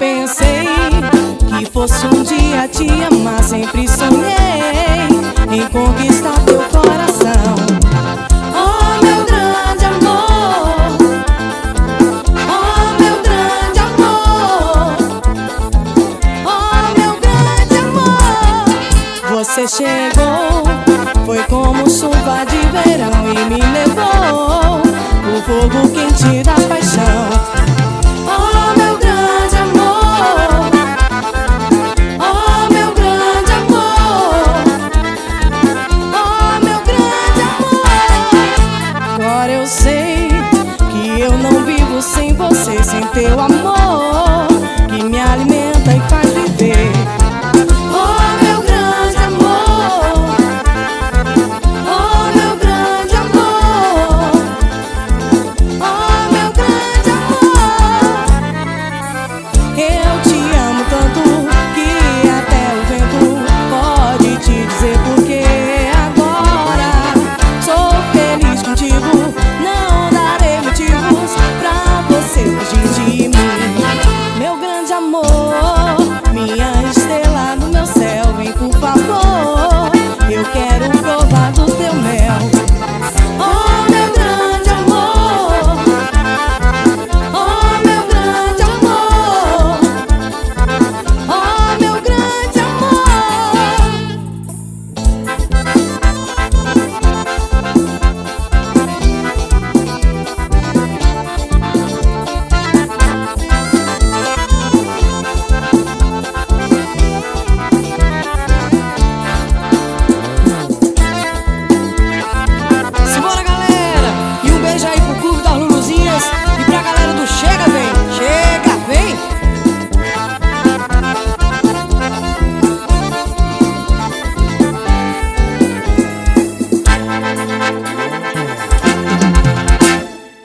pensei que fosse um dia te amar. Sempre sonhei em conquistar teu coração. Oh, meu grande amor, oh, meu grande amor, oh, meu grande amor. Você chegou, foi como chuva de verão e me levou o fogo quente da paixão. Oh, meu grande amor, oh, meu grande amor, oh, meu grande amor. Agora eu sei que eu não vivo sem você, sem teu amor.